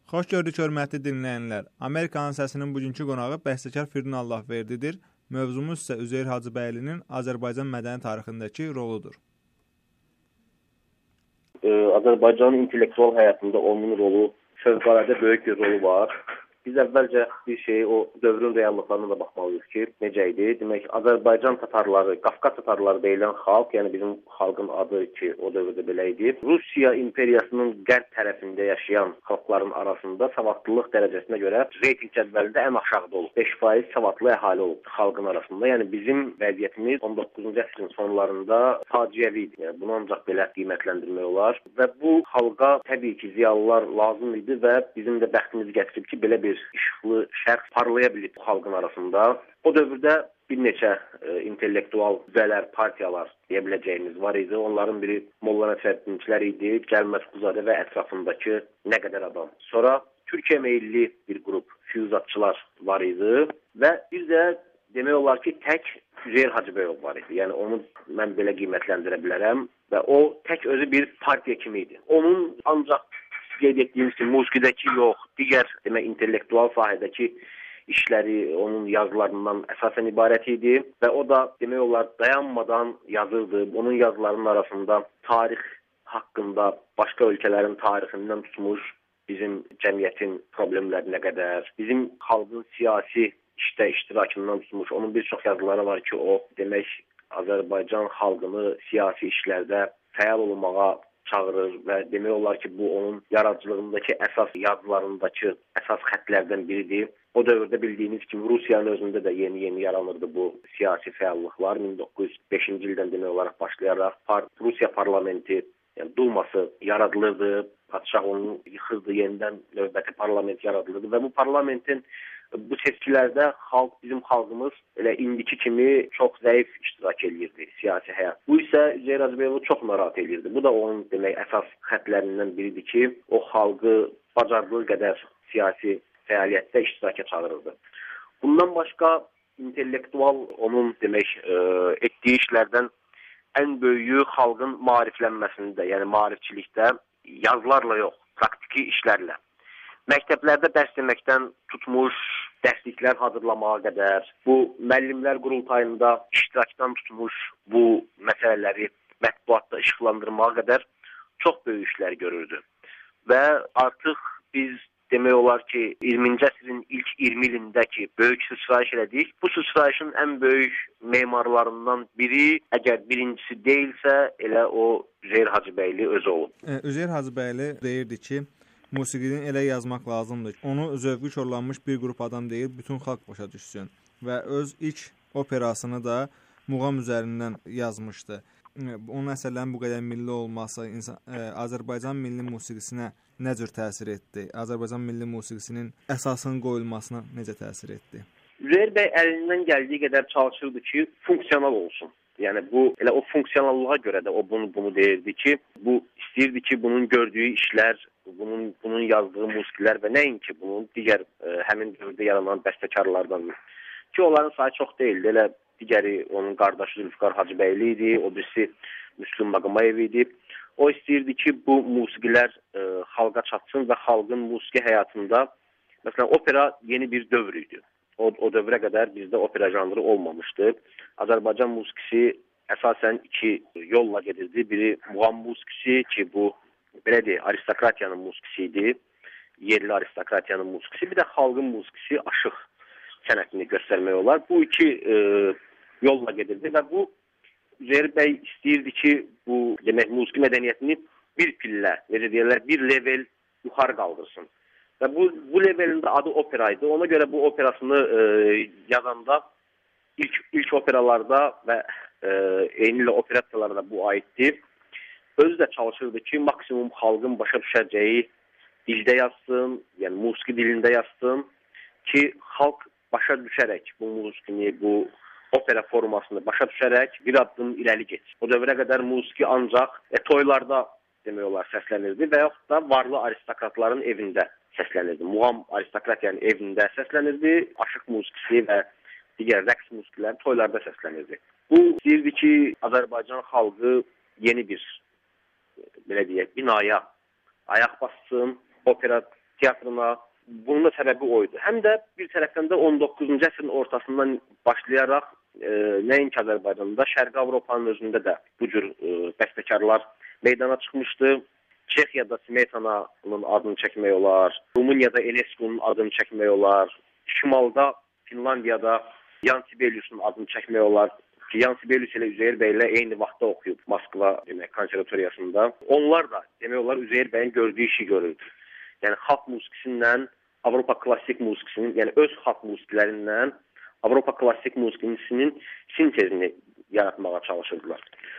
Xoş gördük, hörmətli dinləyənlər. Amerikanın səsinin bugünkü qonağı bəstəkar Firdun Allahverdidir. Mövzumuz isə Üzeyir Hacıbəylinin Azərbaycan mədəni tarixindəki roludur. Azərbaycanın intellektual həyatında onun rolu, fövqəladə böyük bir rolu var. Biz əvvəlcə bir o dövrün reallıqlarına da baxmalıyıq ki, necə idi? Demək, Azərbaycan tatarları, Qafqaz tatarları deyilən xalq, yəni bizim xalqın adı ki, o dövrdə belə idi. Rusiya imperiyasının qərb tərəfində yaşayan xalqların arasında savadlılıq dərəcəsinə görə reyting cədvəlində ən aşağıda olub. 5% savadlı əhali olub xalqın arasında. Yəni bizim vəziyyətimiz 19-cu əsrin sonlarında faciəvi idi. Yəni bunu ancaq belə qiymətləndirmək olar. Və bu xalqa təbii ki, ziyalılar lazım idi və bizim də bəxtimiz gətirib ki, belə bir işıqlı şərq parlaya bilib xalqın arasında. O dövrdə bir neçə intellektual qüvvələr, partiyalar deyə biləcəyimiz var idi. Onların biri Molla Nəsrəddinçilər idi, Gəlməz Quluzadə və ətrafındakı nə qədər adam. Sonra Türkiyə meylli bir qrup füyuzatçılar var idi və bir də demək olar ki, tək Üzeyir Hacıbəyov var idi. Yəni onu mən belə qiymətləndirə bilərəm və o tək özü bir partiya kimi idi. Onun ancaq qeyd etdiyimiz kimi musiqidəki yox, digər demək intellektual sahədəki işləri onun yazılarından əsasən ibarət idi və o da demək olar dayanmadan yazırdı. Onun yazılarının arasında tarix haqqında, başqa ölkələrin tarixindən tutmuş bizim cəmiyyətin problemlərinə qədər, bizim xalqın siyasi işdə iştirakından tutmuş, onun bir çox yazıları var ki, o demək Azərbaycan xalqını siyasi işlərdə fəal olmağa çağırır və demək olar ki, bu onun yaradıcılığındakı əsas yazılarındakı əsas xətlərdən biridir. O dövrdə bildiyiniz kimi Rusiyanın özündə də yeni yaranırdı bu siyasi fəallıqlar. 1905-ci ildən demək olaraq başlayaraq Rusiya parlamenti, yəni Duması yaradılırdı. Padşah onu yıxırdı, yenidən növbəti parlament yaradılırdı və bu parlamentin bu seçkilərdə bizim xalqımız elə indiki kimi çox zəif iştirak edirdi siyasi həyat. Bu isə Üzeyir Hacıbəyovu çox narahat edirdi. Bu da onun demək əsas xətlərindən biridir ki, o xalqı bacardığı qədər siyasi fəaliyyətdə iştiraka çağırırdı. Bundan başqa intellektual onun demək etdiyi işlərdən ən böyüyü xalqın maariflənməsində, yəni maarifçilikdə yazılarla yox, praktiki işlərlə. Məktəblərdə dərs deməkdən tutmuş, dərsliklər hazırlamağa qədər, bu müəllimlər qurultayında iştirakdan tutmuş bu məsələləri mətbuatda işıqlandırmağa qədər çox böyük işlər görürdü. Və artıq biz demək olar ki, 20-ci əsrin ilk 20 ilindəki böyük sıçrayış elədik. Bu sıçrayışın ən böyük memarlarından biri, əgər birincisi deyilsə, elə o Üzeyir Hacıbəyli özü olub. Üzeyir Hacıbəyli deyirdi ki, musiqini elə yazmaq lazımdır. Onu zövqü korlanmış bir qrup adam deyil, bütün xalq başa düşsün. Və öz ilk operasını da muğam üzərindən yazmışdı. Onun əsərlərin bu qədər milli olması Azərbaycan milli musiqisinə nə cür təsir etdi? Azərbaycan milli musiqisinin əsasının qoyulmasına necə təsir etdi? Üzeyir bəy əlindən gəldiyi qədər çalışırdı ki, funksional olsun. Yəni bu elə o funksionallığa görə də o bunu deyirdi ki, bu istəyirdi ki, bunun gördüyü işlər, bunun yazdığı musiqilər və nəinki bunun digər həmin dövrdə yaranan bəstəkarlardan ki, onların sayı çox deyildi. Elə digəri onun qardaşı Zülfikar Hacıbəyli idi, o birisi Müslüm Maqomayev idi. O istəyirdi ki, bu musiqilər xalqa çatsın və xalqın musiqi həyatında, məsələn, opera yeni bir dövr idi. O dövrə qədər bizdə opera janrı olmamışdı. Azərbaycan musiqisi əsasən iki yolla gedirdi. Biri muğam musiqisi ki, bu belədir, aristokratiyanın musiqisi idi, yerli aristokratiyanın musiqisi. Bir də xalqın musiqisi, aşıq sənətini göstərmək olar. Bu iki yolla gedirdi və bu Üzeyir bəy istəyirdi ki, bu demək musiqi mədəniyyətini bir pillə, necə deyirlər, bir level yuxarı qaldırsın. Və bu levelində adı opera idi. Ona görə bu operasını yazanda ilk operalarda və eyni ilə operetkalarda bu aiddir. Özü də çalışırdı ki, maksimum xalqın başa düşəcəyi dildə yazsın, yəni musiqi dilində yazsın ki, xalq başa düşərək bu musiqini, bu opera formasını başa düşərək bir addım irəli getsin. O dövrə qədər musiqi ancaq toylarda demək olar səslənirdi və yaxud da varlı aristokratların evində səslənirdi. Muğam aristokratiyanın evində səslənirdi, aşıq musiqisi və digər rəqs musiqiləri toylarda səslənirdi. Bu istəyirdi ki, Azərbaycan xalqı yeni bir belə deyək, binaya ayaq bassın, opera teatrına. Bunun da səbəbi o idi. Həm də bir tərəfdən də 19-cu əsrin ortasından başlayaraq nəinki Azərbaycanda, Şərqi Avropanın özündə də bu cür bəstəkarlar meydana çıxmışdı. Çexiyada Smetana'nın adını çəkmək olar, Rumuniyada Enescu'nun adını çəkmək olar, Şimalda Finlandiyada Jan Sibelius'un adını çəkmək olar. Jan Sibelius ilə Üzeyir bəy ilə eyni vaxtda oxuyub Moskva konservatoriyasında. Onlar da demək olar Üzeyir bəyin gördüyü işi görürdü. Yəni xalq musiqisindən Avropa klassik musiqisinin, yəni öz xalq musiqilərindən Avropa klassik musiqisinin sintezini yaratmağa çalışırdılar.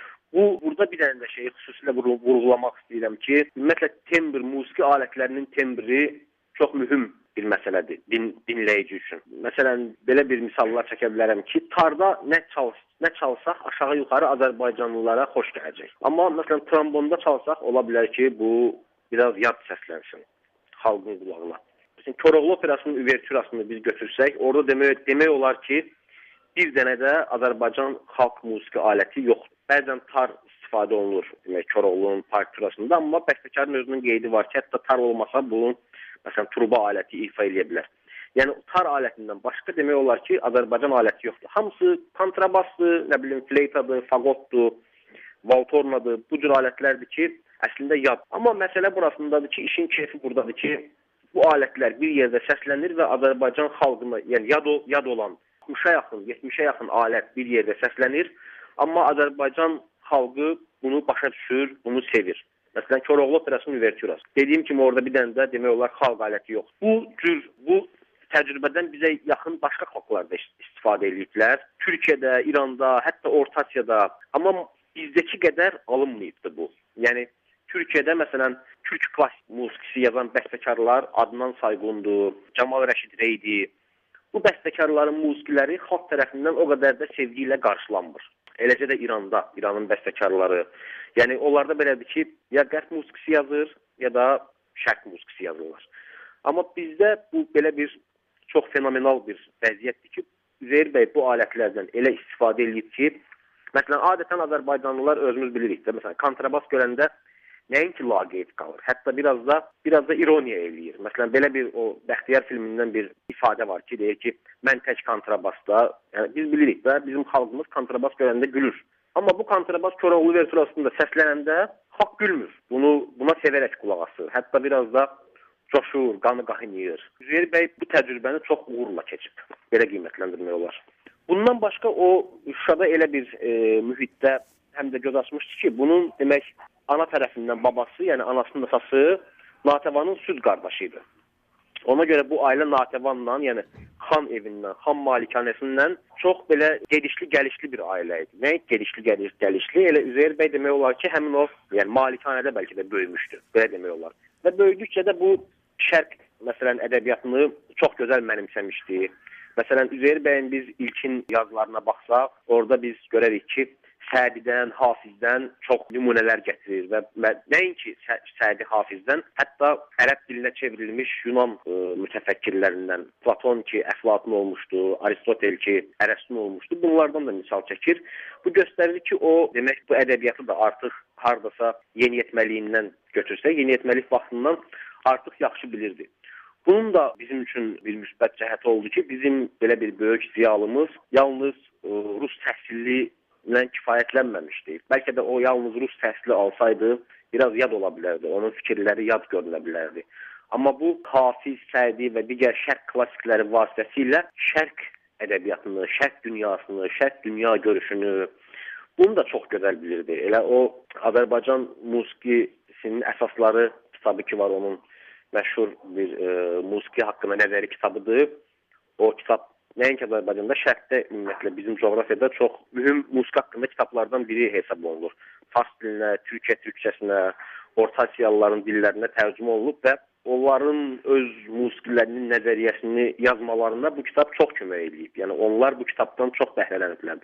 Burada bir dənə də şeyi xüsusilə vurğulamaq istəyirəm ki, ümumiyyətlə tembr, musiqi alətlərinin tembri çox mühüm bir məsələdir dinləyici üçün. Məsələn, belə bir misallar çəkə bilərəm ki, tarda nə çalsaq aşağı-yuxarı Azərbaycanlılara xoş gələcək. Amma məsələn, trombonda çalsaq ola bilər ki, bu biraz yad səslənsin xalqın qulağına. Məsələn, Koroğlu Operasının üvertürasını biz götürsək, orada demək olar ki, bir dənə də Azərbaycan xalq musiqi aləti yoxdur. Bəzən tar istifadə olunur, demək, Koroğlu'nun partiturasında, amma bəstəkarın özünün qeydi var ki, hətta tar olmasa bunun, məsələn, turba aləti ifa edə bilər. Yəni, tar alətindən başqa demək olar ki, Azərbaycan aləti yoxdur. Hamısı kontrabasdır, nə bilim, fleytadır, fagotdur, valtornadır, bu cür alətlərdir ki, əslində yad. Amma məsələ burasındadır ki, işin keyfi buradadır ki, bu alətlər bir yerdə səslənir və Azərbaycan xalqına, yəni yad olan 60-a yaxın, 70-ə yaxın alət bir yerdə səslənir. Amma Azərbaycan xalqı bunu başa düşür, bunu sevir. Məsələn, Koroğlu Operasının üvertürası. Dediyim kimi orada bir dənə də demək olar xalq aləti yoxdur. Bu təcrübədən bizə yaxın başqa xalqlarda istifadə ediblər. Türkiyədə, İranda, hətta Orta Asiyada. Amma bizdəki qədər alınmayıbdır bu. Yəni, Türkiyədə məsələn, türk klassik musiqisi yazan bəstəkarlar Adnan Sayğundur, Camal Rəşid Reydi. Bu bəstəkarların musiqiləri xalq tərəfindən o qədər də sevgi ilə qarşılanmır. Eləcə də İranda, İranın bəstəkarları. Yəni, onlarda belədir ki, ya qərb musiqisi yazır, ya da şərq musiqisi yazırlar. Amma bizdə bu belə bir çox fenomenal bir vəziyyətdir ki, Üzeyir bəy bu alətlərdən elə istifadə edib ki, məsələn, adətən Azərbaycanlılar özümüz bilirik də, məsələn, kontrabas görəndə nəinki laqeyd qalır, hətta biraz da ironiya eləyir. Məsələn, belə bir o Bəxtiyar filmindən bir ifadə var ki, deyir ki, mən tək kontrabasda, yəni biz bilirik də, bizim xalqımız kontrabas görəndə gülür. Amma bu kontrabas Koroğlu üvertürasında səslənəndə xalq gülmür. Buna sevərək qulaq asır. Hətta biraz da coşur, qanı qaynayır. Üzeyir bəy bu təcrübəni çox uğurla keçib. Belə qiymətləndirmək olar. Bundan başqa o Şuşada elə bir mühitdə həm də göz açmışdı ki, bunun demək ana tərəfindən babası, yəni anasının atası Natəvanın süd qardaşı idi. Ona görə bu ailə Natəvanla, yəni xan evindən, xan malikanəsindən çox belə gedişli-gəlişli bir ailə idi. Nə gedişli-gəlişli? Elə Üzeyir bəy demək olar ki, həmin o, yəni malikanədə bəlkə də böyümüşdü. Belə demək olar. Və böyüdükcə də bu şərq, məsələn, ədəbiyyatını çox gözəl mənimsəmişdi. Məsələn, Üzeyir bəyin biz ilkin yazılarına baxsaq, orada biz görərik ki, Sədidən, Hafizdən çox nümunələr gətirir və nəinki Sədi Hafizdən, hətta ərəb dilinə çevrilmiş Yunan mütəfəkkirlərindən, Platon ki, Əflatun olmuşdu, Aristotel ki, Ərəstun olmuşdu, bunlardan da misal çəkir. Bu göstərir ki, o, demək, bu ədəbiyyatı da artıq hardasa yeniyetməliyindən götürsək, yeniyetməlik vaxtından artıq yaxşı bilirdi. Bunun da bizim üçün bir müsbət cəhəti oldu ki, bizim belə bir böyük ziyalımız yalnız rus təhsilli ilə kifayətlənməmişdi. Bəlkə də o yalnız rus təhsili alsaydı, biraz yad ola bilərdi, onun fikirləri yad görünə bilərdi. Amma bu Hafiz, Sədi və digər şərq klassikləri vasitəsilə şərq ədəbiyyatını, şərq dünyasını, şərq dünya görüşünü, bunu da çox gözəl bilirdi. Elə o Azərbaycan musiqisinin əsasları kitabı ki var, onun məşhur bir musiqi haqqında nəzəri kitabıdır. O kitab nəinki Azərbaycanda, şərqdə ümumiyyətlə bizim coğrafiyada çox mühüm musiqi haqqında kitablardan biri hesab olunur. Fars dilinə, Türkiyə türkçəsinə, Orta Asiyalıların dillərinə tərcümə olunub və onların öz musiqilərinin nəzəriyyəsini yazmalarına bu kitab çox kömək edib. Yəni onlar bu kitabdan çox bəhrələniblər,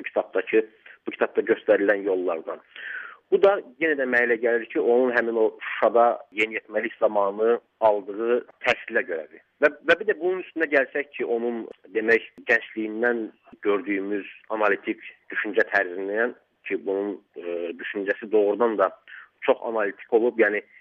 bu kitabda göstərilən yollardan. Bu da yenə də mənə gəlir ki, onun həmin o Şuşada yeniyetməlik zamanı aldığı təhsilə görədir. Və bir də bunun üstünə gəlsək ki, onun demək gəncliyindən gördüyümüz analitik düşüncə tərzindən ki, bunun düşüncəsi doğrudan da çox analitik olub. Yəni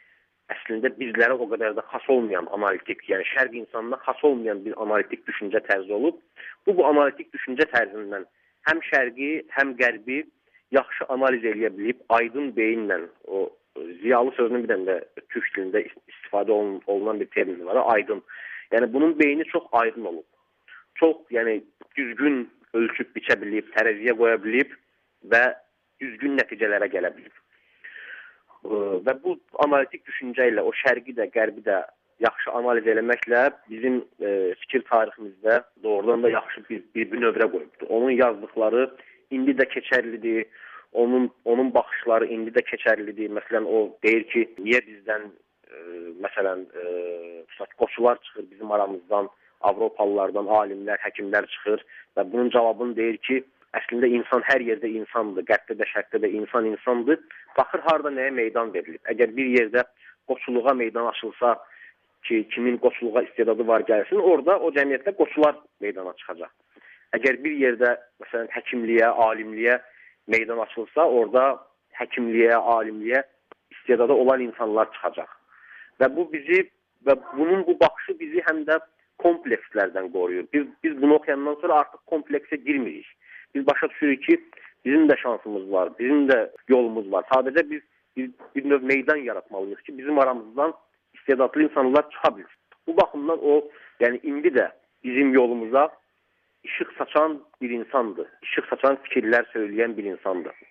əslində bizlərə o qədər də xas olmayan analitik, yəni şərq insanına xas olmayan bir analitik düşüncə tərzi olub. Bu analitik düşüncə tərzindən həm şərqi, həm qərbi yaxşı analiz eləyə bilib, aydın beyinlə, o ziyalı sözünün bir də türk dilində istifadə olunan bir termin var, aydın. Yəni bunun beyni çox aydın olub. Çox, yəni düzgün ölçüb biçə bilib, tərəziyə qoya bilib və düzgün nəticələrə gələ bilib. Və bu analitik düşüncə ilə o şərqi də, qərbi də yaxşı analiz eləməklə bizim fikir tariximizdə doğrudan da yaxşı bir növrə qoyubdur. Onun yazdıqları indi də keçərlidir, onun baxışları indi də keçərlidir. Məsələn, o deyir ki, niyə bizdən məsələn qoçular çıxır bizim aramızdan, Avropalılardan alimlər, həkimlər çıxır və bunun cavabını deyir ki, əslində insan hər yerdə insandır, qərbdə də, şərqdə də insan insandır. Baxır harda nəyə meydan verilib. Əgər bir yerdə qoçuluğa meydan açılsa ki, kimin qoçuluğa istedadı var gəlsin, orada o cəmiyyətdə qoçular meydana çıxacaq. Əgər bir yerdə məsələn həkimliyə, alimliyə meydan açılsa, orada həkimliyə, alimliyə istedadı olan insanlar çıxacaq. Və bunun bu baxışı bizi həm də komplekslərdən qoruyur. Biz bunu oxuyandan sonra artıq kompleksə girmirik. Biz başa düşürük ki, bizim də şansımız var, bizim də yolumuz var. Sadəcə biz bir növ meydan yaratmalıyıq ki, bizim aramızdan istedadlı insanlar çıxa bilsin. Bu baxımdan o, yəni indi də bizim yolumuza işıq saçan bir insandır. İşıq saçan fikirlər söyləyən bir insandır.